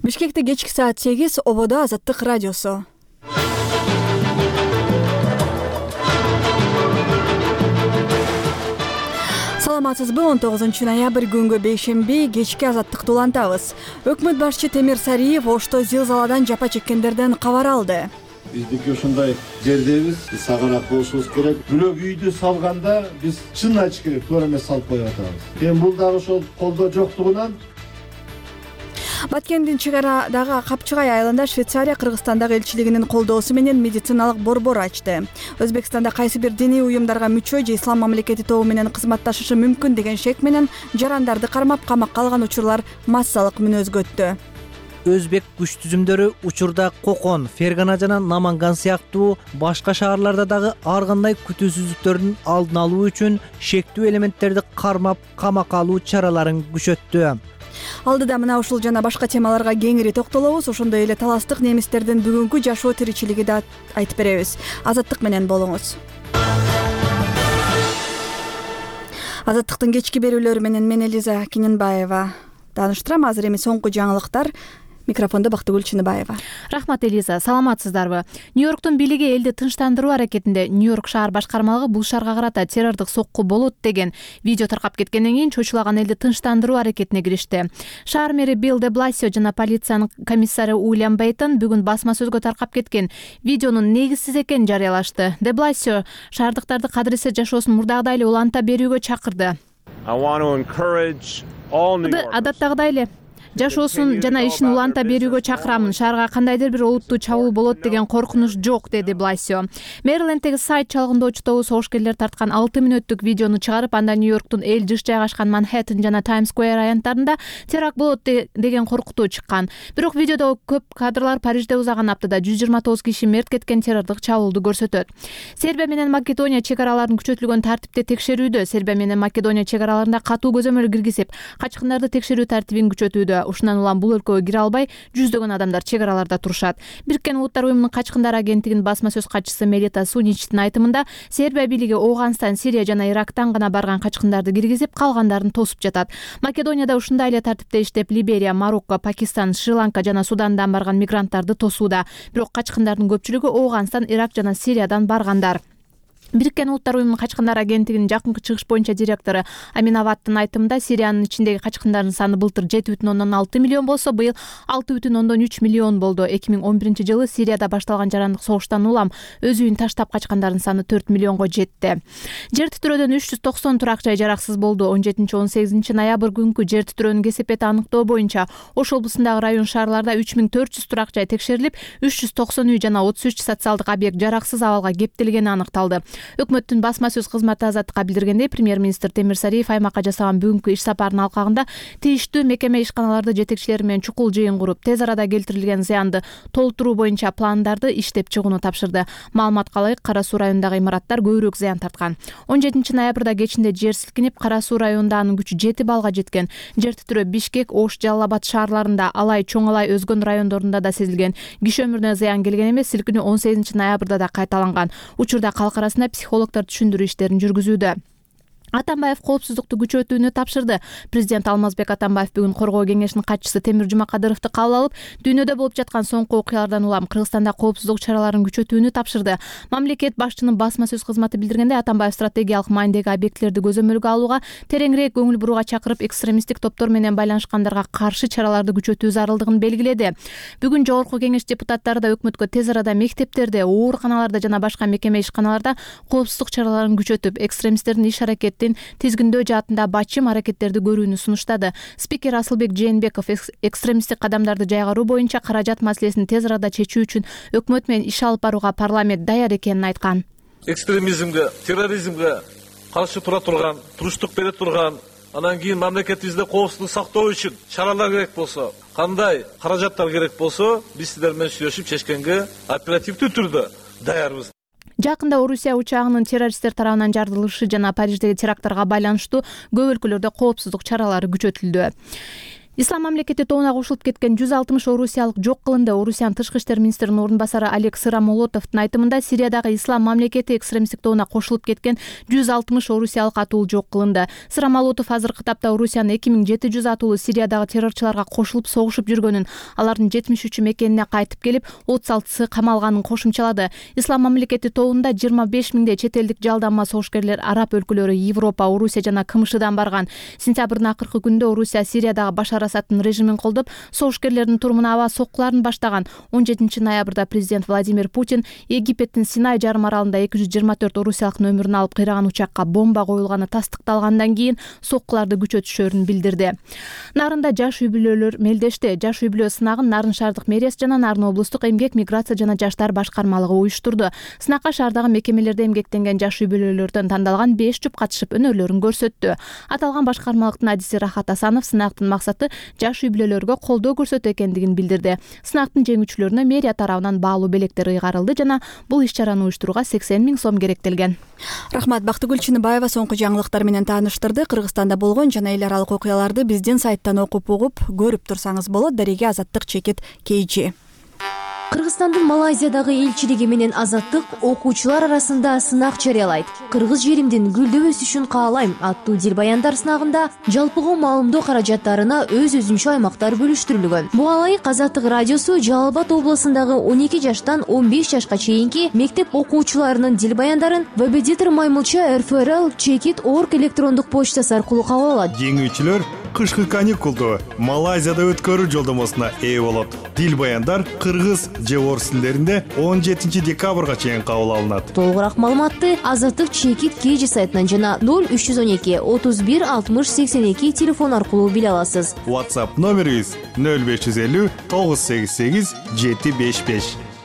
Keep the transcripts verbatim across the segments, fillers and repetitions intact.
Бишкекте кечки саат сегиз, ободо Азаттык радиосу. Саламатсызбы? он тогузунчу ноябрь күнгө бейшемби кечки Азаттыкты улантабыз. Өкмөт башчы Темир Сариев Ошто зилзаладан жапа чеккендерден кабар алды. Биздики ушундай жердебиз, сагыраак болушубуз керек. Бирок үйдү салганда биз чын ачык керек, туура эмес салып коюп атабыз. Эми бул дагы ошол колдоо жоктугунан Баткендин чек арадагы Капчыгай айылында Швейцария Кыргызстандагы элчилигинин колдоосу менен медициналык борбор ачты. Өзбекстанда кайсы бир диний уюмдарга мүчө же ислам мамлекети тобу менен кызматташышы мүмкүн деген шек менен жарандарды кармап камакка алган учурлар массалык мүнөзгө өттү. Өзбек күч түзүмдөрү учурда Кокон, Фергана жана Наманган сыяктуу башка шаарларда дагы ар кандай күтүүсүздүктөрдүн алдын алуу үчүн шектүү элементтерди кармап камакка алуу чараларын күчөттү. Алдыда мына ушул жана башка темаларга кеңири токтолобуз. Ошондой эле таластык немистердин бүгүнкү жашоо тиричилиги да айтып беребиз. Азаттык менен болуңуз. Азаттыктын кечки берүүлөрү менен мен Элиза Киненбаева тааныштырам. Азыр эми соңку жаңылыктар. Микрофондо Бактыгүл Чыныбаева. Рахмат, Элиза. Саламатсыздарбы? Нью-Йорктун бийлиги элди тынчтандыруу аракетинде Нью-Йорк шаар башкармалыгы бул шаарга карата террордук сокку болот деген видео таркап кеткенден кийин чочулаган элди тынчтандыруу аракетине киришти. Шаар мэри Билл де Бласио жана полициянын комиссары Уильям Бейтон бүгүн басма сөзгө таркап кеткен видеонун негизсиз экенин жарыялашты. Де Бласио шаардыктарды кадыресе жашоосун мурдагыдай эле уланта берүүгө чакырды. Адаттагыдай эле жашоосун жана ишин уланта берүүгө чакырамын. Шаарга кандайдыр бир олуттуу чабуул болот деген коркунуч жок, деди Бласио. Мэриленддеги сайт чалгындоочу тобу согушкерлер тарткан алты мүнөттүк видеону чыгарып, анда Нью-Йорктун эл жыш жайгашкан Манхэттен жана Таймс Сквер аянттарында теракт болот деген коркутуу чыккан. Бирок видеодо көп кадрлар Парижде узаган аптада жүз жыйырма тогуз киши мерт кеткен террордук чабуулду көрсөтөт. Сербия менен Македония чек араларын күчөтүлгөн тартипте текшерүүдө. Сербия менен Македония чек араларында катуу көзөмөл киргизип, качкындарды текшерүү тартибин күчөтүүдө. Ушундан улам бул өлкөгө кире албай жүздөгөн адамдар чек араларда турушат. Бириккен Улуттар уюмунун качкындар агенттигинин басма сөз катчысы Мелита Суничтин айтымында, Сербия бийлиги Ооганстан, Сирия жана Ирактан гана барган качкындарды киргизип, калгандарын тосуп жатат. Македонияда ушундай эле тартипте иштеп, Либерия, Марокко, Пакистан, Шри-Ланка жана Судандан барган мигранттарды тосууда. Бирок качкындардын көпчүлүгү Ооганстан, Ирак жана Сириядан баргандар. Бириккен Улуттар уюмунун качкындар агенттигинин жакынкы чыгыш боюнча директору Аминаваттын айтымында, Сириянын ичиндеги качкындардын саны былтыр жети бүтүн ондон алты миллион болсо, быйыл алты бүтүн ондон үч миллион болду. эки миң он биринчи жылы Сирияда башталган жарандык согуштан улам өз үйүн таштап качкандардын саны төрт миллионго жетти. Жер титирөөдөн үч жүз токсон турак жай жараксыз болду. он жетинчи он сегизинчи ноябрь күнкү жер титирөөнүн кесепети аныктоо боюнча Ош облусундагы район шаарларда үч миң төрт жүз турак жай текшерилип, үч жүз токсон үй жана отуз үч социалдык объект жараксыз абалга кептелгени аныкталды. Өкмөттүн басма сөз кызматы Азаттыкка билдиргендей, премьер-министр Темир Сариев аймакка жасаган бүгүнкү иш сапарынын алкагында тийиштүү мекеме ишканаларды жетекчилери менен чукул жыйын куруп, тез арада келтирилген зыянды толтуруу боюнча пландарды иштеп чыгууну тапшырды. Маалыматка ылайык, Кара Суу районундагы имараттар көбүрөөк зыян тарткан. он жетинчи ноябрда кечинде жер силкинип, Кара Суу районунда анын күчү жети баллга жеткен. Жер титирөө Бишкек, Ош, Жалал Абад шаарларында, Алай, Чоң Алай, Өзгөн райондорунда да сезилген. Киши өмүрүнө зыян келген эмес, силкинүү он сегизинчи ноябрда да кайталанган. Учурда калк арасында психологдор түшүндүрүү иштерин жүргүзүүдө. Атамбаев коопсуздукту күчөтүүнү тапшырды. Президент Алмазбек Атамбаев бүгүн Коргоо кеңешинин катчысы Темир Жумакадыровду кабыл алып, дүйнөдө болуп жаткан соңку окуялардан улам Кыргызстанда коопсуздук чараларын күчөтүүнү тапшырды. Мамлекет башчынын басма сөз кызматы билдиргенде, Атамбаев стратегиялык маанидеги объектилерди көзөмөлгө алууга, тереңирээк көңүл бурууга чакырып, экстремисттик топтор менен байланышкандарга каршы чараларды күчөтүү зарылдыгын белгиледи. Бүгүн Жогорку кеңеш депутаттары да өкмөткө тез арада мектептерде, ооруканаларда жана башка мекеме ишканаларда коопсуздук чараларын күчөтүп, экстремисттердин иш аракети тизгиндөө жаатында бачым аракеттерди көрүүнү сунуштады. Спикер Асылбек Жээнбеков экстремисттик кадамдарды жайгаруу боюнча каражат маселесин тез арада чечүү үчүн өкмөт менен иш алып барууга парламент даяр экенин айткан. Экстремизмге, терроризмге каршы тура турган, туруштук бере турган, анан кийин мамлекетибизде коопсуздук сактоо үчүн чаралар керек болсо, кандай каражаттар керек болсо, биз сиздер менен сүйлөшүп чечкенге оперативдүү түрдө даярбыз. Жакында Орусия учагынын террористтер тарабынан жарылышы жана Париждеги теракттарга байланыштуу көп өлкөлөрдө коопсуздук чаралары күчөтүлдү. Ислам мамлекети тобуна кошулуп кеткен жүз алтымыш орусиялык жок кылынды. Орусиянын тышкы иштер министринин орун басары Олег Сырамолотовдун айтымында Сириядагы Ислам мамлекети экстремисттик тобуна кошулуп кеткен жүз алтымыш орусиялык атуулу жок кылынды. Сырамолотов азыркы тапта Орусиянын эки миң жети жүз атуулу Сириядагы террорчуларга кошулуп согушуп жүргөнүн, алардын жетимиш үчү мекенине кайтып келип, отуз алтысы камалганын кошумчалады. Ислам мамлекети тобунда жыйырма беш миңдей чет элдик жалданма согушкерлер араб өлкөлөрү, Европа, Орусия жана КМШдан барган. Сентябрдын акыркы күндө Орусия Сириядагы Башар Асадтын режимин колдоп, согушкерлердин турумуна аба соккуларын баштаган. он жетинчи ноябрда президент Владимир Путин Египеттин Синай жарым аралында эки жүз жыйырма төрт орусиялыктын өмүрүн алып кыйраган учакка бомба коюлганы тастыкталгандан кийин соккуларды күчөтүшөрүн билдирди. Нарында жаш үй бүлөлөр мелдешти. Жаш үй бүлө сынагын Нарын шаардык мэриясы жана Нарын облустук эмгек, миграция жана жаштар башкармалыгы уюштурду. Сынакка шаардагы мекемелерде эмгектенген жаш үй бүлөлөрдөн тандалган беш жүп катышып өнөрлөрүн көрсөттү. Аталган башкармалыктын адиси Рахат Асанов сынактын максаты жаш үй бүлөлөргө колдоо көрсөтүү экендигин билдирди. Сынактын жеңүүчүлөрүнө мэрия тарабынан баалуу белектер ыйгарылды жана бул иш-чараны уюштурууга сексен миң сом керектелген. Рахмат. Бактыгүл Чыныбаева соңку жаңылыктар менен тааныштырды. Кыргызстанда болгон жана эл аралык окуяларды биздин сайттан окуп угуп көрүп турсаңыз болот. Дареге Азаттык, Чекит, Кейжи. Кыргызстандын Малайзиядагы элчилиги менен Азаттык окуучулар арасында сынак жарыялайт. Кыргыз жеримдин гүлдөп өсүшүн каалайм аттуу дилбаяндар сынагында жалпыга маалымдоо каражаттарына өз-өзүнчө аймактар бөлүштүрүлгөн. Буга ылайык Азаттык радиосу Жалал Абад облусундагы он эки жаштан он беш жашка чейинки мектеп окуучуларынын дилбаяндарын Вебедитер Маймылча эр эф эр эл чекит точка орг электрондук почтасы аркылуу кабыл алат. Жеңүүчүлөр кышкы каникулду Малайзияда өткөрүү жолдомосуна ээ болот. Дилбаяндар кыргыз же орус тилдеринде он жетинчи декабрга чейин кабыл алынат. Толугураак маалыматты Азаттык чекит Кейжи сайтынан жана ноль үч жүз он эки отуз бир алтымыш сексен эки телефон аркылуу биле аласыз. WhatsApp номерибиз ноль беш жүз элүү тогуз сегиз сегиз жети беш беш.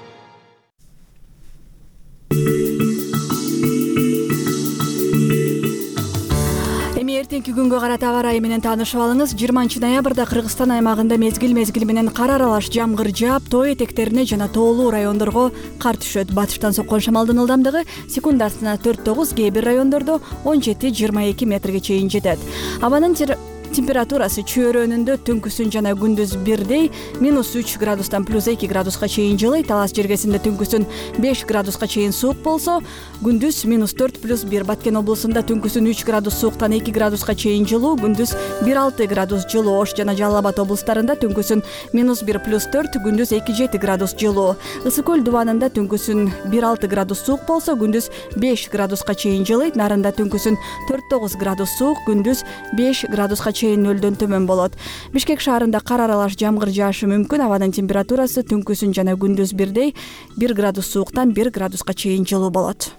Эртеңки күнгө карата аба ырайы менен таанышып алыңыз. жыйырманчы ноябрда Кыргызстан аймагында мезгил-мезгили менен кар аралаш жамгыр жаап, тоо этектерине жана тоолуу райондорго кар түшөт. Батыштан соккон шамалдын ылдамдыгы секундасына төрт тогуз, кээ бир райондордо он жети жыйырма эки метрге чейин жетет. Абанын температурасы чөйрөнүндө түнкүсүн жана күндүз бирдей минус үч градустан плюс эки градуска чейин жылый. Талас жергесинде түнкүсүн беш градуска чейин суук болсо, күндүз минус төрт плюс бир. Баткен облусунда түнкүсүн үч градус сууктан эки градуска чейин жылуу, күндүз бир алты градус жылуу. Ош жана Жалал Абад облустарында түнкүсүн минус бир плюс төрт, күндүз эки жети градус жылуу. Ысык көл дубанында түнкүсүн бир алты градус суук болсо, күндүз беш градуска чейин жылый. Нарында түнкүсүн төрт тогуз градус суук, күндүз беш градуска чейин нөлдөн төмөн болот. Бишкек шаарында кар аралаш жамгыр жаашы мүмкүн. Абанын температурасы түнкүсүн жана күндүз бирдей бир градус сууктан бир градуска чейин жылуу болот.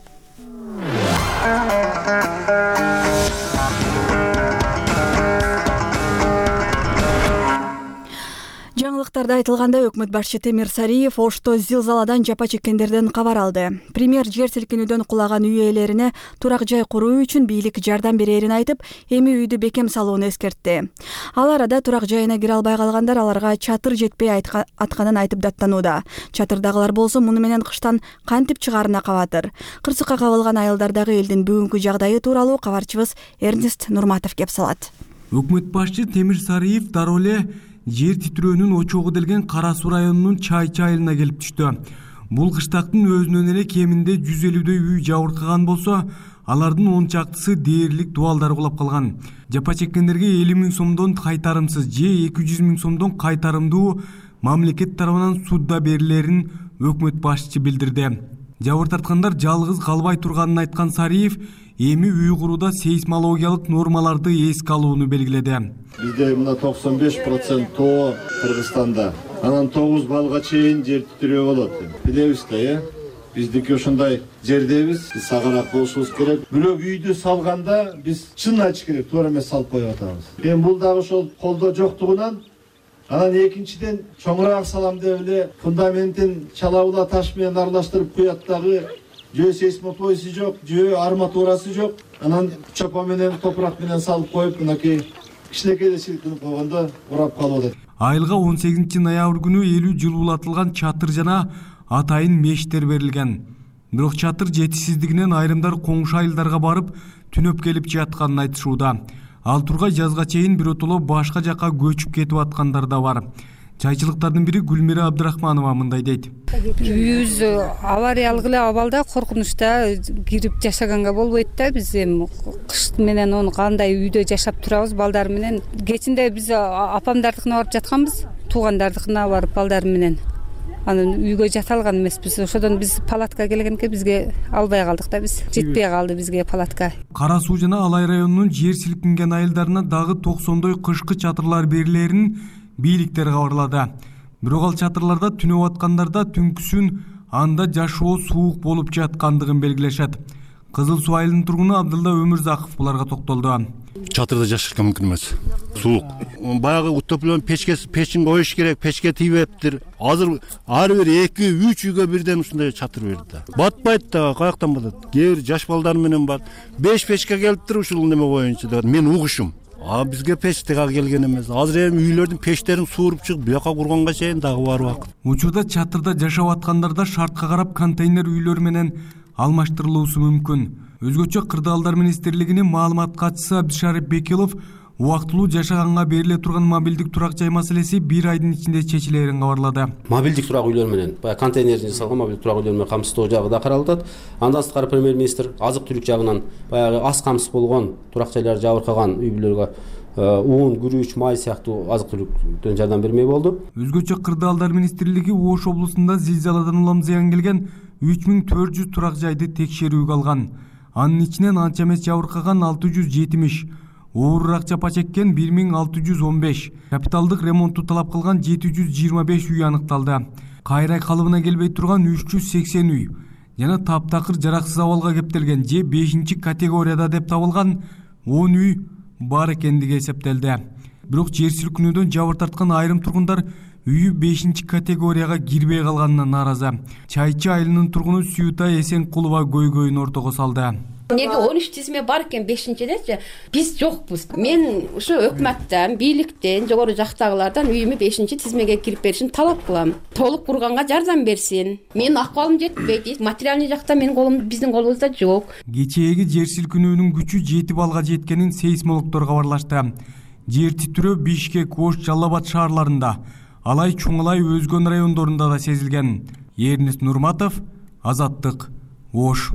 Жаңылыктарда айтылгандай, өкмөт башчы Темир Сариев Ошто зилзаладан жапа чеккендерден кабар алды. Премьер жер силкинүүдөн кулаган үй ээлерине турак жай куруу үчүн бийлик жардам берерин айтып, эми үйдү бекем салууну эскертти. Ал арада турак жайына кире албай калгандар аларга чатыр жетпей атканын айтып даттанууда. Чатырдагылар болсо муну менен кыштан кантип чыгаарына кабатыр. Кырсыкка кабылган айылдардагы элдин бүгүнкү жагдайы тууралуу кабарчыбыз Эрнест Нурматов кеп салат. Өкмөт башчы Темир Сариев дароо эле жер титирөөнүн очогу делген Кара Суу районунун Чайчы айылына келип түштү. Бул кыштактын өзүнөн эле кеминде жүз элүүдөй үй жабыркаган болсо, алардын он чактысы дээрлик дубалдар кулап калган. Жапа чеккендерге элүү миң сомдон кайтарымсыз же эки жүз миң сомдон кайтарымдуу мамлекет тарабынан судда берилерин өкмөт башчы билдирди. Жабыр тарткандар жалгыз калбай турганын айткан Сариев эми үй курууда сейсмологиялык нормаларды эске алууну белгиледи. Бизде мына токсон беш процент тоо Кыргызстанда. Анан тогуз балга чейин жер титирөө болот. Билебиз да, э? Биздики ошондой жердебиз, сагараак болушубуз керек. Бирок үйдү салганда биз чын ачык керек, туура эмес салып коюп атабыз. Эми бул дагы ошол колдоо жоктугунан, анан экинчиден чоңураак салам деп эле фундаментин чалабыла таш менен аралаштырып куят дагы. Жөө сейсмоплойсу жок, жөө арматурасы жок. Анан чопо менен, топурак менен салып коюп, мынакей кичинекей эле силкинип койгондо урап калып атат. Айылга он сегизинчи ноябрь күнү элүү жылуулатылган чатыр жана атайын мештер берилген. Бирок чатыр жетишсиздигинен айрымдар коңшу айылдарга барып түнөп келип жатканын айтышууда. Ал тургай жазга чейин биротоло башка жака көчүп кетип аткандар да бар. Чайчылыктардын бири Гүлмира Абдрахманова мындай дейт. Үйүбүз авариялык эле абалда, коркунучта кирип жашаганга болбойт да. Биз эми кыш менен onu кандай үйдө жашап турабыз балдар менен. Кечинде биз апамдардыкына барып жатканбыз, туугандардыкына барып балдар менен. Анан үйгө жата алган эмеспиз. Ошодон биз палатка келгенке бизге албай калдык да, биз жетпей калды бизге палатка. Кара Суу жана Алай районунун жер силкинген айылдарына дагы токсондой кышкы чатырлар берилерин бийликтер кабарлады. Бирок ал чатырларда түнөп аткандарда түнкүсүн анда жашоо суук болуп жаткандыгын белгилешет. Кызыл Суу айылынын тургуну Абдылда Өмүрзаков буларга токтолду. Чатырда жашашка мүмкүн эмес. Суук. Баягы утоплен печке печин коюш керек, печке тийбептир. Азыр ар бир эки үч үйгө бирден ушундай чатыр берди. Батпайт да, каяктан батат? Кээ бир жаш балдар менен бар. беш печке келиптир ушул неме боюнча да. Мен угушум. А бизге печ тега келген эмес. Азыр эми үйлөрдүн печтерин сууруп чыгып, буяка курганга чейин дагы бар убакыт. Учурда чатырда жашап аткандарда шартка карап контейнер үйлөр менен алмаштырылуусу мүмкүн. Өзгөчө Кырдаалдар министрлигинин маалымат катчысы Абдышарып Бекилов убактылуу жашаганга бериле турган мобилдик турак жай маселеси бир айдын ичинде чечилерин кабарлады. Мобилдик турак үйлөр менен, баягы контейнерден жасалган мобилдик турак үйлөр менен камсыздоо жагы да каралып атат. Андан сырткары премьер-министр азык-түлүк жагынан баягы аз камсыз болгон турак жайлар жабыркаган үй бүлөлөргө уун, күрүч, май сыяктуу азык-түлүктөн жардам бермей болду. Өзгөчө Кырдаалдар министрлиги Ош облусунда зилзаладан улам зыян келген үч миң төрт жүз турак жайды текшерүүгө алган. Анын ичинен анча эмес жабыркаган алты жүз жетимиш, оорураак жапа чеккен бир миң алты жүз он беш, капиталдык ремонтту талап кылган жети жүз жыйырма беш үй аныкталды. Кайрай калыбына келбей турган үч жүз сексен үй жана таптакыр жараксыз абалга кептелген же бешинчи категорияда деп табылган он үй бар экендиги эсептелди. Бирок жер силкинүүдөн жабыр тарткан айрым тургундар үйү бешинчи категорияга кирбей калганына нааразы. Чайчы айылынын тургуну Сүйүта Эсенкулова көйгөйүн ортого салды. Неге он үч тизме бар экен бешинчидечи биз жокпуз. Мен ушу өкмөттөн, бийликтен, жогору жактагылардан үйүмө бешинчи тизмеге кирип беришин талап кылам. Толук курганга жардам берсин. Менин акыбалым жетпейт. Материалдык жакта менин колум биздин колубузда жок. Кечээги жер силкинүүнүн күчү жети балга жеткенин сейсмологдор кабарлашты. Жер титирөө Бишкек, Ош, Жалал Абад шаарларында, Алай, Чуңалай, өзгөн райондорунда да сезилген. Эрнест Нурматов, Азаттык, Ош.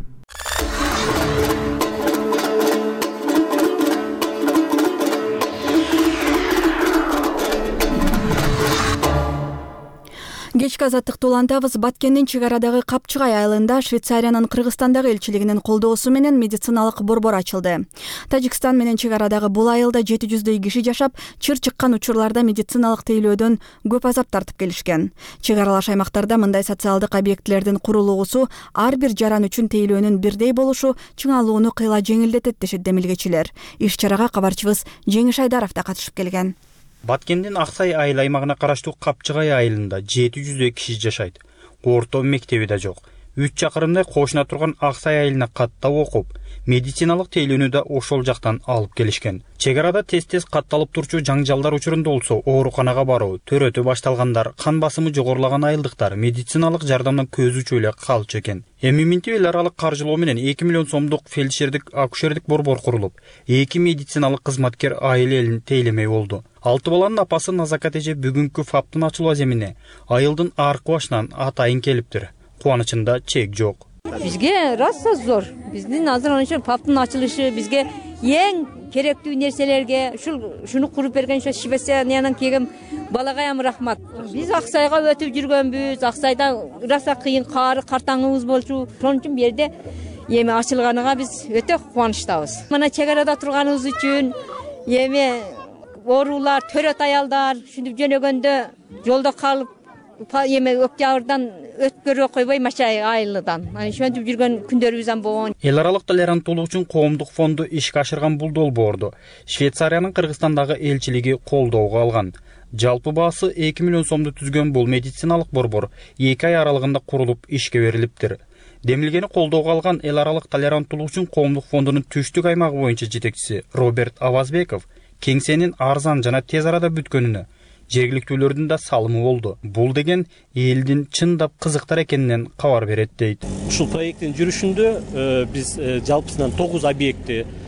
Кечки азаттыкты улантабыз. Баткендин чек арадагы Капчыгай айылында Швейцариянын Кыргызстандагы элчилигинин колдоосу менен медициналык борбор ачылды. Тажикстан менен чек арадагы бул айылда жети жүздөй киши жашап, чыр чыккан учурларда медициналык тейлөөдөн көп азап тартып келишкен. Чек аралаш аймактарда мындай социалдык объектилердин курулуусу ар бир жаран үчүн тейлөөнүн бирдей болушу чыңалууну кыйла жеңилдетет дешет демилгечилер. Иш чарага кабарчыбыз Жеңиш Айдаров да катышып келген. Баткендин Аксай айыл аймагына караштуу Капчыгай айылында жети жүздөй киши жашайт. Орто мектеби да жок. үч чакырымдай кошуна турган Аксай айылына каттап окуп, медициналык тейлөөнү да ошол жактан алып келишкен. Чек арада тез-тез катталып турчу жаңжалдар учурунда болсо ооруканага баруу, төрөтү башталгандар, кан басымы жогорулаган айылдыктар медициналык жардамдан көз учуу эле калчу экен. Эми минтип эл аралык каржылоо менен эки миллион сомдук фельдшердик акушердик борбор курулуп, эки медициналык кызматкер айыл элин тейлемей болду. Алты баланын апасы Назакат эже бүгүнкү фаптын ачылуу аземине айылдын аркы башынан атайын келиптир. Кубанычында чек жок. Бизге раса зор. Биздин азыр ошо фаптын ачылышы бизге эң керектүү нерселерге ушул шуну куруп берген ошо Швейцариянан келген балагайым рахмат. Биз Аксайга өтүп жүргөнбүз. Аксайда раса кыйын кары картаңыбыз болчу. Ошон үчүн бу жерде эми ачылганына биз өтө кубанычтабыз. Мына чек арада турганыбыз үчүн эми оорулар, төрөт аялдар ушинтип жөнөгөндө жолдо калып эме октябрдан өткөрө койбой Машай айылыдан. Аны ошентип жүргөн күндөрүбүз ам болгон. Эл аралык толеранттуулук үчүн коомдук фонду ишке ашырган бул долбоорду Швейцариянын Кыргызстандагы элчилиги колдоого алган. Жалпы баасы эки миллион сомду түзгөн бул медициналык борбор эки ай аралыгында курулуп ишке берилиптир. Демилгени колдоого алган эл аралык толеранттуулук үчүн коомдук фондунун түштүк аймагы боюнча жетекчиси Роберт Авазбеков кеңсенин арзан жана тез арада бүткөнүнө жергиликтүүлөрдүн да салымы болду. Бул деген элдин чындап кызыктар экенинен кабар берет дейт. Ушул проекттин жүрүшүндө биз жалпысынан тогуз объектти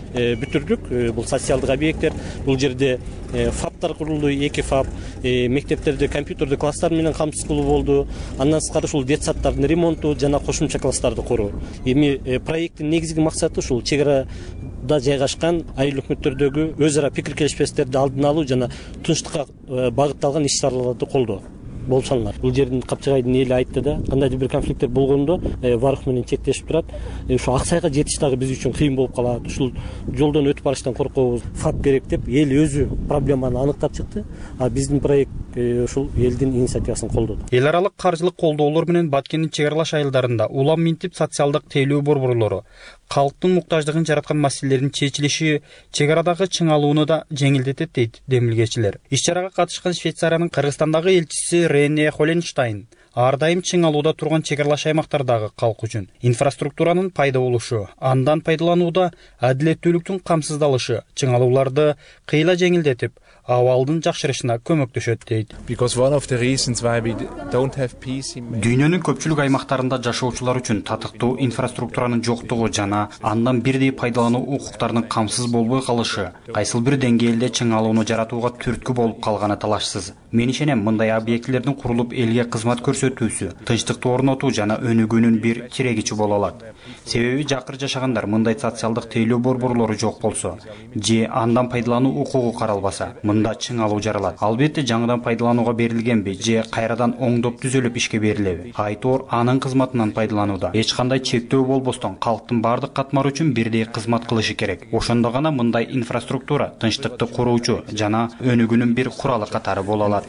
бүтүрдүк. Бул социалдык объекттер. Бул жерде фаптар курулду, эки фап, мектептерде компьютердик класстар менен камсыз болду. Андан сырткары ушул детсадтардын ремонту жана кошумча класстарды куруу. Эми проекттин негизги максаты ушул чек арада жайгашкан айыл өкмөттөрдөгү өз ара пикир келишпестиктерди алдын алуу жана тынчтыкка багытталган иш чараларды колдоо болуп саналат. Бул жердин Капчыгайдын эли айтты да, кандайдыр бир конфликттер болгондо Варык менен чектешип турат. Ошо Аксайга жетиш дагы биз үчүн кыйын болуп калат. Ушул жолдон өтүп барыштан коркобуз. ФАП керек деп эл өзү проблеманы аныктап чыкты. А биздин проект ушул элдин инициативасын колдоду. Эл аралык каржылык колдоолор менен Баткендин чек аралаш айылдарында улам минтип социалдык тейлөө борборлору калктын муктаждыгын жараткан маселелердин чечилиши чек арадагы чыңалууну да жеңилдетет дейт демилгечилер. Иш чарага катышкан Швейцариянын Кыргызстандагы элчиси Рене Холенштайн ар дайым чыңалууда турган чек аралаш аймактардагы калк үчүн инфраструктуранын пайда болушу, андан пайдаланууда адилеттүүлүктүн камсыздалышы чыңалууларды кыйла жеңилдетип, абалдын жакшырышына көмөктөшөт дейт. Дүйнөнүн көпчүлүк аймактарында жашоочулар үчүн татыктуу инфраструктуранын жоктугу жана андан бирдей пайдалануу укуктарынын камсыз болбой калышы кайсыл бир деңгээлде чыңалууну жаратууга түрткү болуп калганы талашсыз. Мен ишенем, мындай объектилердин курулуп элге кызмат көрсөтүүсү, тынчтыкты орнотуу жана өнүгүүнүн бир тирегичи боло алат. Себеби жакыр жашагандар мындай социалдык тейлөө борборлору жок болсо, же андан пайдалануу укугу каралбаса, мында чыңалуу жаралат. Албетте жаңыдан пайдаланууга берилгенби, же кайрадан оңдоп түзөлүп ишке берилеби? Айтор анын кызматынан пайдаланууда. Эч кандай чектөө болбостон калктын бардык катмары үчүн бирдей кызмат кылышы керек. Ошондо гана мындай инфраструктура тынчтыкты куруучу жана өнүгүүнүн бир куралы катары боло алат.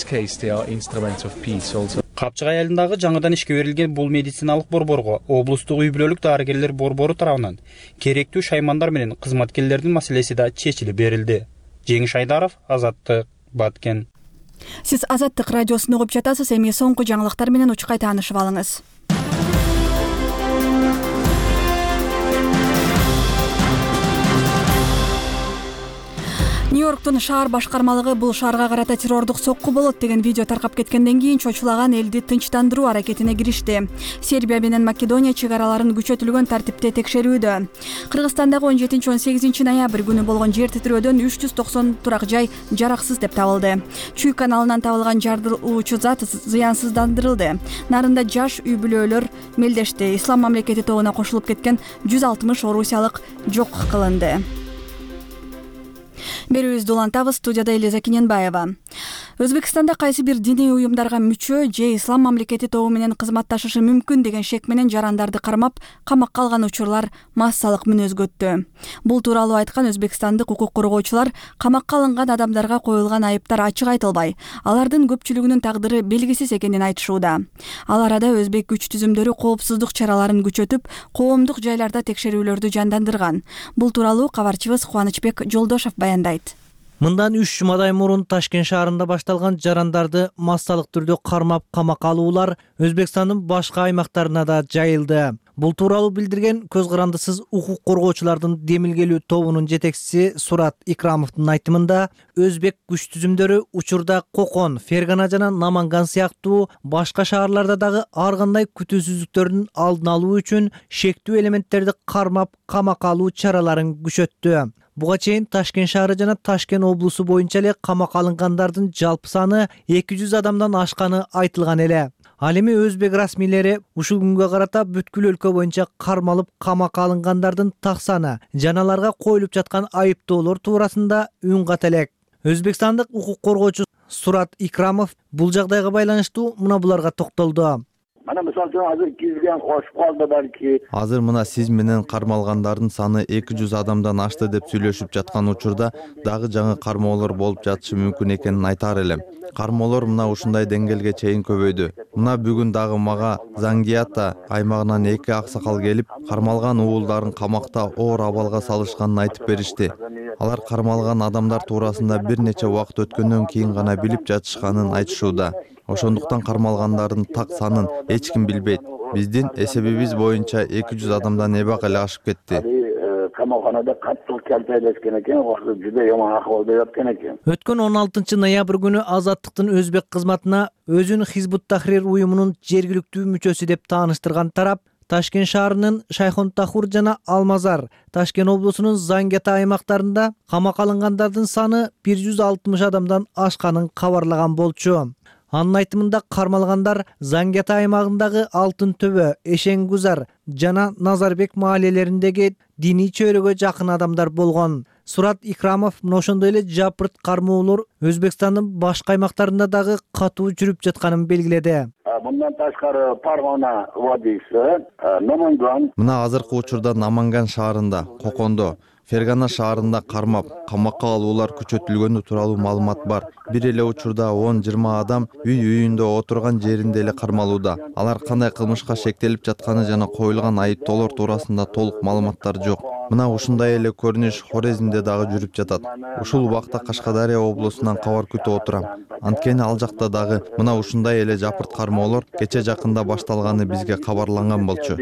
Капчыгай айылындагы жаңыдан ишке берилген бул медициналык борборго облустук үй бүлөлүк дарыгерлер борбору тарабынан керектүү шаймандар менен кызматкерлердин маселеси да чечилип берилди. Жеңиш Айдаров, Азаттык, Баткен. Сиз Азаттык радиосун угуп жатасыз. Эми соңку жаңылыктар менен учкай таанышып алыңыз. Нью-Йорктун шаар башкармалыгы бул шаарга карата террордук сокку болот деген видео таркап кеткенден кийин чочулаган элди тынчтандыруу аракетине киришти. Сербия менен Македония чек араларын күчөтүлгөн тартипте текшерүүдө. Кыргызстандагы он жетинчи он сегизинчи ноябрь күнү болгон жер титирөөдөн үч жүз токсон турак жай жараксыз деп табылды. Чүй каналынан табылган жарылуучу зат зыянсыздандырылды. Нарында жаш үй бүлөлөр мелдешти. Ислам мамлекети тобуна кошулуп кеткен жүз алтымыш орусиялык жок кылынды. Берүүбүздү улантабыз. Студияда Элиза Кененбаева. Өзбекстанда кайсы бир диний уюмдарга мүчө же ислам мамлекети тобу менен кызматташышы мүмкүн деген шек менен жарандарды кармап, камакка алган учурлар массалык мүнөзгө өттү. Бул тууралуу айткан өзбекстандык укук коргоочулар камакка алынган адамдарга коюлган айыптар ачык айтылбай, алардын көпчүлүгүнүн тагдыры белгисиз экенин айтышууда. Ал арада өзбек күч түзүмдөрү коопсуздук чараларын күчөтүп, коомдук жайларда текшерүүлөрдү жандандырган. Бул тууралуу кабарчыбыз Кубанычбек Жолдошов баяндайт. Мындан үч жумадай мурун Ташкент шаарында башталган жарандарды массалык түрдө кармап камакка алуулар Өзбекстандын башка аймактарына да жайылды. Бул тууралуу билдирген көз карандысыз укук коргоочулардын демилгелүү тобунун жетекчиси Сурат Икрамовдун айтымында, өзбек күч түзүмдөрү учурда Кокон, Фергана жана Наманган сыяктуу башка шаарларда дагы ар кандай күтүүсүздүктөрдүн алдын алуу үчүн шектүү элементтерди кармап камакка алуу чараларын күчөттү. Буга чейин Ташкент шаары жана Ташкент облусу боюнча эле камакка алынгандардын жалпы саны эки жүз адамдан ашканы айтылган эле. Ал эми өзбек расмийлери ушул күнгө карата бүткүл өлкө боюнча кармалып камакка алынгандардын так саны жана аларга коюлуп жаткан айыптоолор туурасында үн ката элек. Өзбекстандык укук коргоочу Сурат Икрамов бул жагдайга байланыштуу мына буларга токтолду. Mana misal üçün hazır gizgen koşup kaldı belki. Азыр мына сиз менен кармалгандардын саны эки жүз адамдан ашты деп сүйлөшүп жаткан учурда дагы жаңы кармоолор болуп жатышы мүмкүн экенин айтар элем. Кармоолор мына ушундай деңгээлге чейин көбөйдү. Мына бүгүн дагы мага Зангиата аймагынан эки аксакал келип, кармалган уулдарын камакта оор абалга салышканын айтып беришти. Алар кармалган адамдар туурасында бир нече убакыт өткөндөн кийин гана билип жатышканын айтышууда. Ошондуктан кармалгандардын так санын эч ким билбейт. Биздин эсебибиз боюнча эки жүз адамдан эбак эле ашып кетти. Камакханада каттуу келтелешкен экен, ошо жүдө жаман акыбалда жаткан экен. Өткөн он алтынчы ноябрь күнү Азаттыктын өзбек кызматына өзүн Хизбут Тахрир уюмунун жергиликтүү мүчөсү деп тааныштырган тарап Ташкент шаарынын Шайхонтахур жана Алмазар, Ташкент облусунун Зангета аймактарында камакка алынгандардын саны бир жүз алтымыш адамдан ашканын кабарлаган болчу. Анын айтымында кармалгандар Зангета аймагындагы Алтын Төбө, Эшенгузар жана Назарбек маалелериндеги диний чөйрөгө жакын адамдар болгон. Сурат Икрамов мына ошондой эле жапырт кармоолор Өзбекстандын башка аймактарында дагы катуу жүрүп жатканын белгиледи. Мындан ташкары Паргана вадиси, Наманган. Мына азыркы учурда Наманган шаарында, Кокондо, Фергана шаарында кармап, камакка алуулар күчөтүлгөнү тууралуу маалымат бар. Бир эле учурда он жыйырма адам үй үйүндө отурган жеринде эле кармалууда. Алар кандай кылмышка шектелип жатканы жана коюлган айыптоолор туурасында толук маалыматтар жок. Мына ушундай эле көрүнүш Хорезмде дагы жүрүп жатат. Ушул убакта Кашкадария облусунан кабар күтүп отурам. Анткени ал жакта дагы мына ушундай эле жапырт кармоолор кече жакында башталганы бизге кабарланган болчу.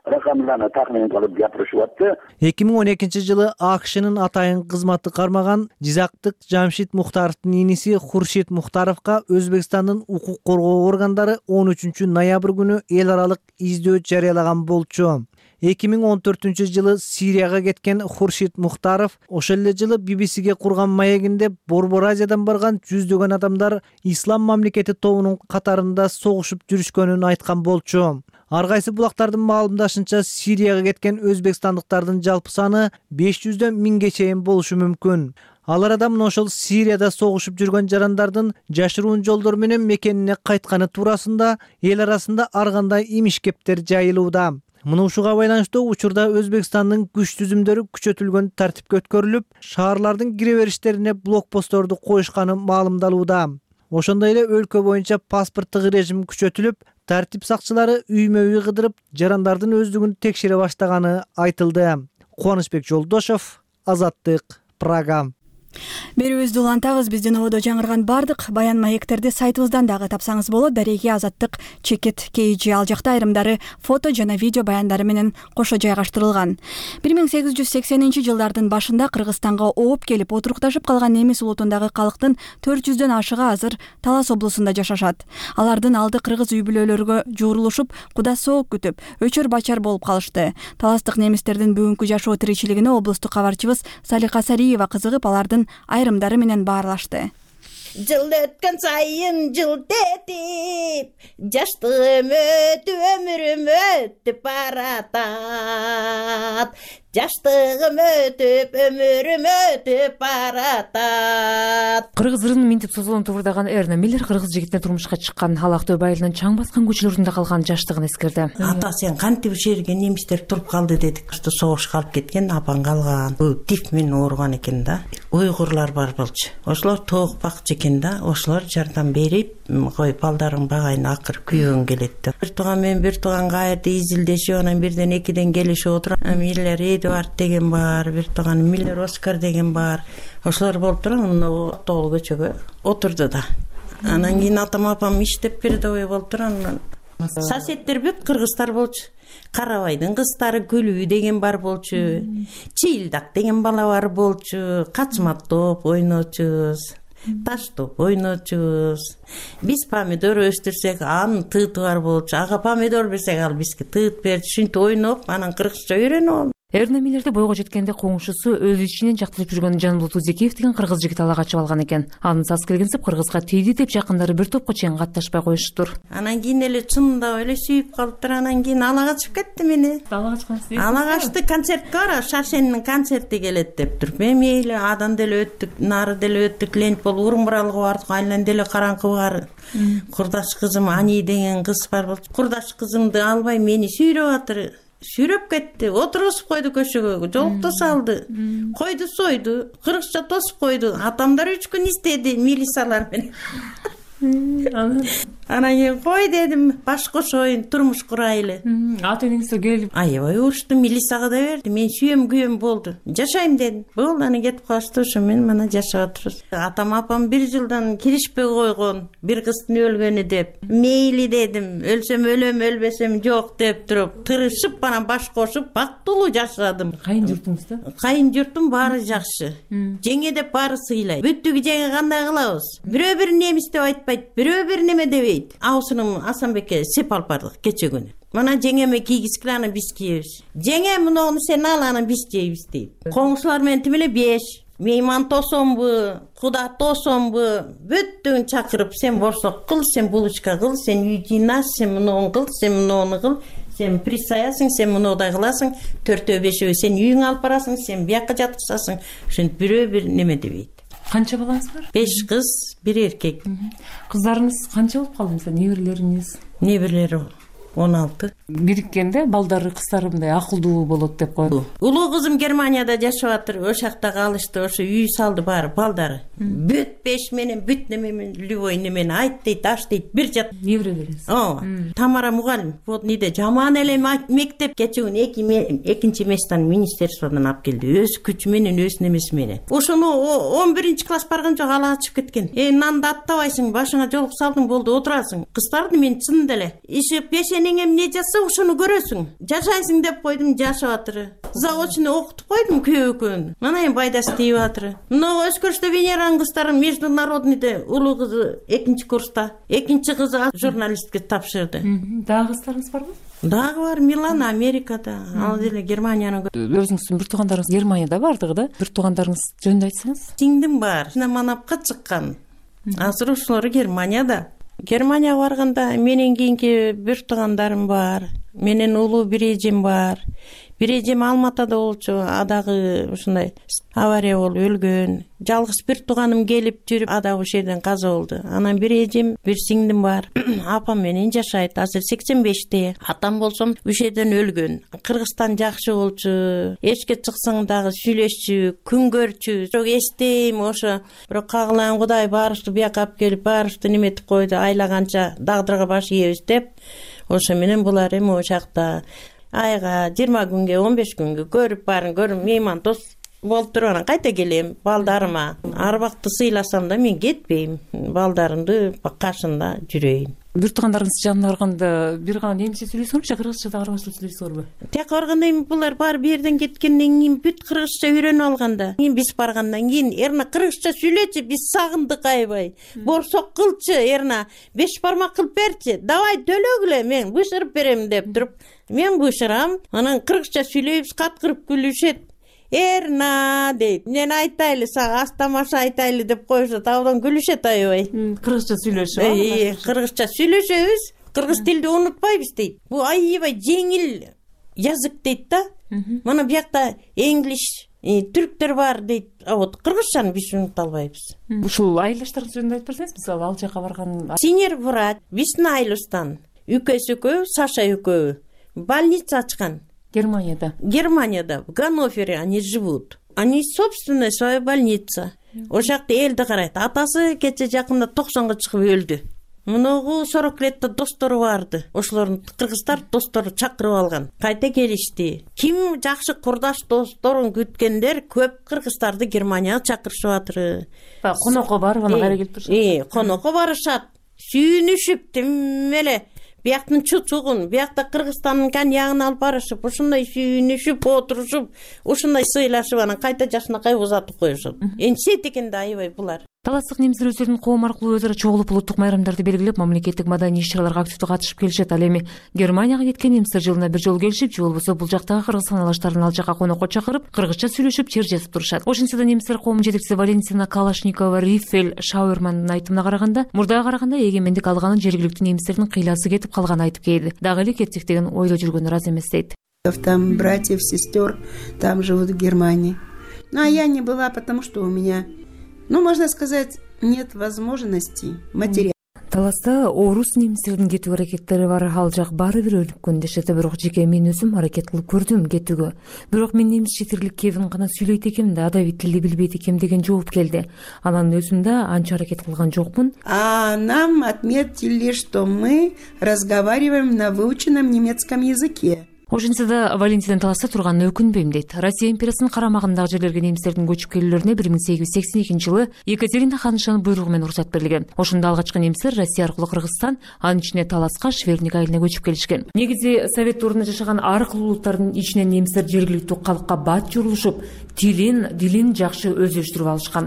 эки миң он экинчи жылы АКШнын атайын кызматы кармаган Жизактык Жамшит Мухтаровдун иниси Хуршит Мухтаровго Өзбекстандын укук коргоо органдары он үчүнчү ноябрь күнү эл аралык издөө жарыялаган болчу. эки миң он төртүнчү жылы Сирияга кеткен Хуршит Мухтаров ошол эле жылы би би сиге курган маегинде Борбор Азиядан барган жүздөгөн адамдар Ислам мамлекети тобунун катарында согушуп жүрүшкөнүн айткан болчу. Ар кайсы булактардын маалымдашынча Сирияга кеткен өзбекстандыктардын жалпы саны беш жүздөн миңге чейин болушу мүмкүн. Ал арада мына ошол Сирияда согушуп жүргөн жарандардын жашыруун жолдор менен мекенине кайтканы туурасында эл арасында ар кандай имиш-кептер жайылууда. Мына ушуга байланыштуу учурда Өзбекстандын күч түзүмдөрү күчөтүлгөн тартипке өткөрүлүп, шаарлардын кире бериштерине блокпостторду коюшканы маалымдалууда. Ошондой эле өлкө боюнча паспорттук режим күчөтүлүп, тартип сакчылары үймө-үй кыдырып, жарандардын өздүгүн текшере баштаганы айтылды. Кубанычбек Жолдошов, Азаттык, Прага. Берүүбүздү улантабыз. Биздин ободо жаңырган бардык баян маектерди сайтыбыздан дагы тапсаңыз болот. Дареги Азаттык чекит kg ал жакта айрымдары фото жана видео баяндары менен кошо жайгаштырылган. бир миң сегиз жүз сексенинчи жылдардын башында Кыргызстанга ооп келип отурукташып калган немис улутундагы калктын төрт жүздөн ашыгы азыр Талас облусунда жашашат. Алардын алды кыргыз үй бүлөлөргө жуурулушуп, куда соок күтүп, өчөр бачар болуп калышты. Таластык немистердин бүгүнкү жашоо тиричилигине облустук кабарчыбыз Салика Сариева кызыгып, алардын айрымдары менен баарлашты. Жыл өткөн сайын жылт этип, жаштыгым өтүп өмүрүм өтүп баратат. Жаштыгым өтүп өмүрүм өтүп баратат. Кыргыз ырынын минтип созулуп тургурдаган Эрна Миллер кыргыз жигитине турмушка чыккан Ак Төбө айылынын чаң баскан көчөлөрүндө калган жаштыгын эскерди. Ата, сен кантип ушул жерге немистер туруп калды дедик. Согушка алып кеткен, апаң калган. Бул тиф менен ооруган экен да. Уйгурлар бар болчу. Ошолор тоок бакчы экен да. Ошолор жардам берип, кой балдарың багайын акырып күйгөн келет. Бир тууган менен бир тууган кайерде изилдешип, анан бирден экиден келишип отуруп, Миллер Эдуард деген бар, бир тууган Миллер Оскар деген бар. Ошолор болуп туруп, мына тоол көчөгө отурду да. Анан кийин атам апам иштеп передовой болуп туруп, анан соседтер бүт кыргыздар болчу. Карабайдын кыздары Күлүү деген бар болчу. Чыйылдак деген бала бар болчу. Качмат топ ойночубуз. Таш топ ойночубуз. Биз помидор өстүрсөк, анын тыыты бар болчу. Ага помидор берсек, ал бизге тыыт берди. Шинтип ойноп, анан кыргызча үйрөнүп алдым. Эрна Миллерди бойго жеткенде коңшусу өз ичинен жактырып жүргөн Жанбулут Узекеев деген кыргыз жигит ала качып алган экен. Анын саз келгенсип кыргызга тийди деп жакындары бир топко чейин катташпай коюшуптур. Анан кийин эле чындап эле сүйүп калыптыр. Анан кийин ала качып кетти мени. Ала качкансыз? Ала качты, концертке бара, Шаршендин концерти келет дептир. Мен мейли адан деле өттүк, нары деле өттүк, лент болуп Урумбуралга бардык, айлан деле караңкы бар. Курдаш кызым Ани деген кыз бар болчу. Курдаш кызымды албай мени сүйрөп атыр. Сүйрөп кетти, отургузуп койду көчөгө, жолукто салды, койду сойду, кыргызча тосуп койду. Атамдар үч күн издеди милициялар менен. Анан кийин кой дедим, баш кошоюн, турмуш курайлы. Ата энеңиз келип, аябай урушту, милицияга да берди. Мен сүйөм күйөм болду. Жашайм дедим. Бул аны кетип калышты, ошо мен мына жашап атырбыз. Атам апам бир жылдан киришпей койгон, бир кыздын өлгөнү деп. Мейли дедим, өлсөм өлөм, өлбөсөм жок деп туруп, тырышып анан баш кошуп бактылуу жашадым. Кайын журтуңузда? Кайын журтум баары жакшы. Жеңе деп баары сыйлайт. Бүттүгү жеңе кандай кылабыз? Бирөө бир немис деп айтпайт, бирөө бир неме дебейт. Аусунун Асанбекке сеп алып бардык кече күнү. Мына жеңеме кийгизгиле аны биз кийебиз. Жеңе муну сен ал, аны биз жейбиз дейт. Коңшулар менен тим эле беш мейман тосомбу, куда тосомбу, бүттүн чакырып, сен борсок кыл, сен булочка кыл, сен үй жыйнаш, сен муну кыл, сен муну кыл, сен присаясың, сен мунудай кыласың, төртөө бешөө сен үйүңө алып барасың, сен бияка жаткызасың. Ошентип бирөө бир неме дебейт. Канча балаңыз бар? беш кыз, бир эркек. Кыздарыңыз канча болуп калды, мисалы неберелериңиз? Неберелери он алты. Бириккенде балдары кыздары мындай акылдуу болот деп коет. Улуу кызым Германияда жашап атыр, ошол жакта калышты, ошо үй салды баары балдары. Бүт беш менен, бүт неменен, любой немени айт дейт, аш дейт, бир жат. Неберелериңиз? Ооба. Тамара мугалим. Вот ниде жаман эле мектеп кечүүн экинчи местен министерстводон алып келди. Өз күчү менен, өз немеси менен. Ошону он биринчи класс барган жок, ала ачып кеткен. Э, нанды аттабайсың, башыңа жолук салдың, болду, отурасың. Кыздарды мен чын деле иши пешенең эмне жатса, ошону көрөсүң. Жашайсың деп койдум, жашап атыр. Заочно окутуп койдум күйөө экөөнү. Мына эми пайдасы тийип атыр. Мына Өскөртө Венеранын кыздары международныйда улуу кызы экинчи курста, экинчи кызы журналистке тапшырды. Дагы кыздарыңыз барбы? Дагы бар, Милан, Америкада, ал деле Германияны. Өзүңүздүн бир туугандарыңыз Германияда бардыгы да? Бир туугандарыңыз жөнүндө айтсаңыз? Сиңдим бар, Манапка чыккан. Азыр ушулары Германияда. Германияга барганда менен кийинки бир туугандарым бар. Менен улуу бир эжем бар. Бир эжем Алматада болчу, адагы ушундай авария болуп өлгөн. Жалгыз бир тууганым келип жүрүп, ада ошол жерден каза болду. Анан бир эжем, бир сиңдим бар. Апам менен жашайт, азыр сексен беште. Атам болсом ошол жерден өлгөн. Кыргызстан жакшы болчу. Эшикке чыксаң дагы сүйлөшчү, күн көрчү. Бирок эстейм ошо. Бирок кагылан Кудай баарыбызды бияка алып келип, баарыбызды неметип койду, айлаганча дагдырга баш ийебиз деп. Ошо менен булар эми ошол жакта айга жыйырма күнгө, он беш күнгө көрүп баарын көрүп, мейман дос болуп туруп анан кайта келем балдарыма. Арбакты сыйласам да мен кетпейм. Балдарымды каршында жүрөйүн. Бир туугандарыңыз жанына барганда бир гана немче сүйлөйсүңөрбү же кыргызча да арабаша сүйлөйсүңөрбү? Тияка барганда эми булар баары бир жерден кеткенден кийин бүт кыргызча үйрөнүп алганда. Кийин биз баргандан кийин Эрна кыргызча сүйлөчү, биз сагындык аябай. Борсок кылчы, Эрна беш бармак кылып берчи. Давай төлөгүлө, мен бышырып берем деп туруп. Мен бышырам, анан кыргызча сүйлөйбүз, каткырып күлүшөт. Эрна дейт. Мен айтайлы сага астамаша айтайлы деп койсо, табдан күлүшөт аябай. Кыргызча сүйлөшөбүз. Эй, кыргызча сүйлөшөбүз. Кыргыз тилди унутпайбыз дейт. Бу аябай жеңил язык дейт да. Мына биякта English, түрктөр бар дейт. А вот кыргызчаны биз унута албайбыз. Ушул айылдаштарыңыз жөнүндө айтып берсеңиз, мисалы ал жака барган Синер врач Виснаилустан, үкөсү экөө, Саша экөө больница ачкан. Германияда. Германияда, в Ганновере они живут. Они собственная своя больница. Ошол жакта элди карайт. Атасы кече жакында токсонго чыгып өлдү. Мунугу сорок летте достору барды. Ошолордун кыргыздар достору чакырып алган. Кайта келишти. Ким жакшы курдаш досторун күткендер көп кыргыздарды Германияга чакырышып атыр. Конокко барып аны кайра келип турушат. Э, конокко барышат. Сүйүнүшүп тим эле бияктын чучугун, биякта Кыргызстандын коньягын алып барышып, ушундай сүйүнүшүп, отурушуп, ушундай сыйлашып, анан кайта жашынакай узатып коюшат. Энче дегенде аябай булар. Таластык немистер өздөрүнүн коом аркылуу өзара чогулуп улуттук майрамдарды белгилеп, мамлекеттик маданий иш-чараларга активдүү катышып келишет. Ал эми Германияга кеткен немистер жылына бир жолу келишип, же болбосо бул жактагы кыргыз саналаштарын ал жака конокко чакырып, кыргызча сүйлөшүп, чер жазып турушат. Ошентсе да немистер коомунун жетекчиси Валентина Калашникова Рифель Шауермандын айтымына караганда, мурдага караганда эгемендик алганын жергиликтүү немистердин кыйласы кетип калганын айтып келди. Дагы эле кетсек деген ойдо жүргөнү раз эмес дейт. Там братьев, сестер, там живут в Германии. Ну, а я не была, потому что у меня, ну, можно сказать, нет возможности материала. Таласта орус немистердин кетүү аракеттери бар, ал жак баары бир өлүккөн дешет. Бирок жеке мен өзүм аракет кылып көрдүм кетүүгө. Бирок мен немис четирлик кебин гана сүйлөйт экем да, адабий тилди билбейт экем деген жооп келди. Анан өзүм да анча аракет кылган жокмун. А нам отметили, что мы разговариваем на выученном немецком языке. Ошентсе да Валентина таласта турганына өкүнбөйм дейт. Россия империясынын карамагындагы жерлерге немистердин көчүп келүүлөрүнө бир миң сегиз жүз сексен экинчи жылы Екатерина ханышанын буйругу менен уруксат берилген. Ошондо алгачкы немистер Россия аркылуу Кыргызстан, анын ичине Таласка, Шверник айылына көчүп келишкен. Негизи Совет ордунда жашаган ар кыл улуттардын ичинен немистер жергиликтүү калкка бат журулушуп, тилин, дилин жакшы өздөштүрүп алышкан.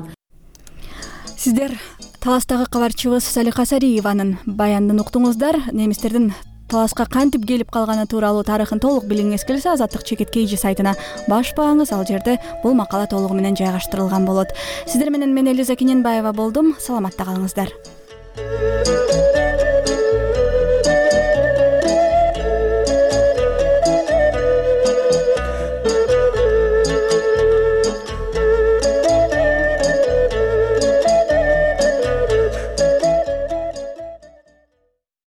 Сиздер Таластагы кабарчыбыз Салиха Сариеванын баянын уктуңуздар. Немистердин таласка кантип келип калганы тууралуу тарыхын толук билгиңиз келсе, Азаттык чекит kg сайтына башпаңыз. Ал жерде бул макала толугу менен жайгаштырылган болот. Сиздер менен мен Элиза Кененбаева болдум. Саламатта калыңыздар.